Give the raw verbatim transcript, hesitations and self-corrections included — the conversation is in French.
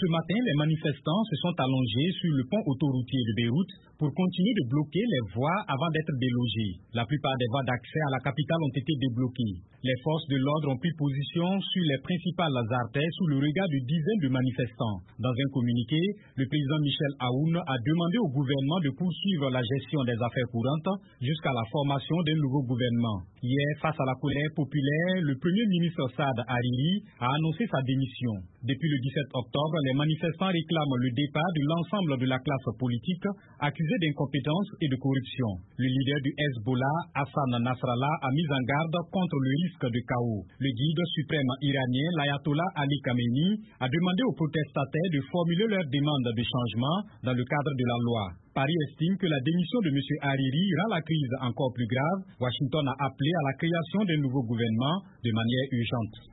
Ce matin, les manifestants se sont allongés sur le pont autoroutier de Beyrouth pour continuer de bloquer les voies avant d'être délogés. La plupart des voies d'accès à la capitale ont été débloquées. Les forces de l'ordre ont pris position sur les principales artères sous le regard de dizaines de manifestants. Dans un communiqué, le président Michel Aoun a demandé au gouvernement de poursuivre la gestion des affaires courantes jusqu'à la formation d'un nouveau gouvernement. Hier, face à la colère populaire, le premier ministre Saad Hariri a annoncé sa démission. Depuis le dix-sept octobre, les manifestants réclament le départ de l'ensemble de la classe politique accusée d'incompétence et de corruption. Le leader du Hezbollah, Hassan Nasrallah, a mis en garde contre le risque de chaos. Le guide suprême iranien, l'ayatollah Ali Khamenei, a demandé aux protestataires de formuler leurs demandes de changement dans le cadre de la loi. Paris estime que la démission de M. Hariri rend la crise encore plus grave. Washington a appelé à la création d'un nouveau gouvernement de manière urgente.